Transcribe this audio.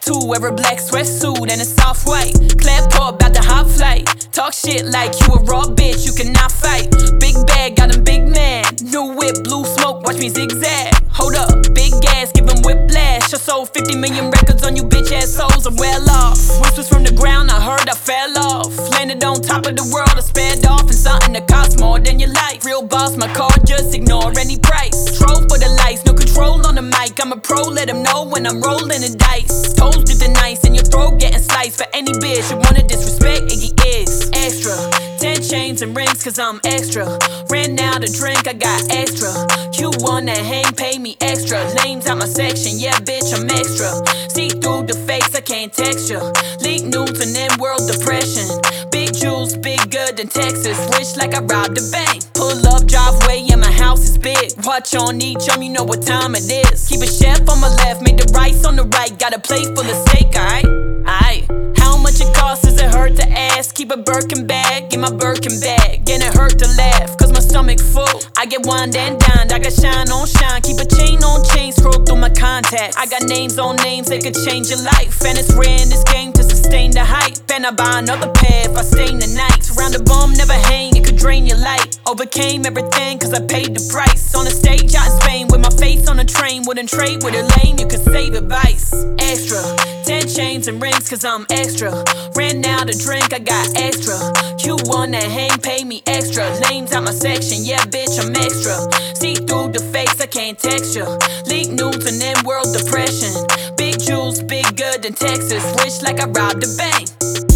tattoo, wear a black sweatsuit and a soft white. Clap up about the hot flight. Talk shit like you a raw bitch, you cannot fight. Big bag, got him big man. New whip, blue smoke, watch me zigzag. Hold up, big gas, give him whiplash. I sold 50 million records on you bitch ass souls, I'm well off. Whispers from the ground, I heard I fell off. Landed on top of the world, I sped off. And something that costs more than your life. Real boss, my car, just ignore any price. Drove for the lights, no control on the mic. I'm a pro, let them know when I'm rolling the dice. Toes dipped in ice and your throat getting sliced. For any bitch you wanna disrespect, Iggy is extra. 10 chains and rings cause I'm extra. Ran out of drink, I got extra. You wanna hang, pay me extra. Lames out my section, yeah bitch I'm extra. See through the face, I can't text you. Leak nudes and then world depression. Big jewels, big good in Texas. Rich like I robbed a bank. Pull up, driveway, and my house is big. Watch on each arm, you know what time it is. Keep a chef on my left, make the rice on the right. Got a plate full of steak, aight? How much it costs, does it hurt to ask? Keep a Birkin bag in my Birkin bag. And it hurt to laugh, cause my stomach full. I get wined and dined, I got shine on shine. Keep a chain on chain, scroll through my contacts. I got names on names that could change your life. And it's rare in this game to sustain the hype. And I buy another pair if I stain the night. Round the bum, never hang, it could drain your light. Overcame everything cause I paid the price. On the stage out in Spain with my face on a train. Wouldn't trade with a lame, you could save advice. Extra, 10 chains and rings cause I'm extra. Ran out of drink, I got extra. You wanna hang, pay me extra. Lames out my section, yeah bitch I'm extra. See through the face, I can't text you. Leak nudes and then world depression. Big jewels, big good in Texas. Rich like I robbed a bank.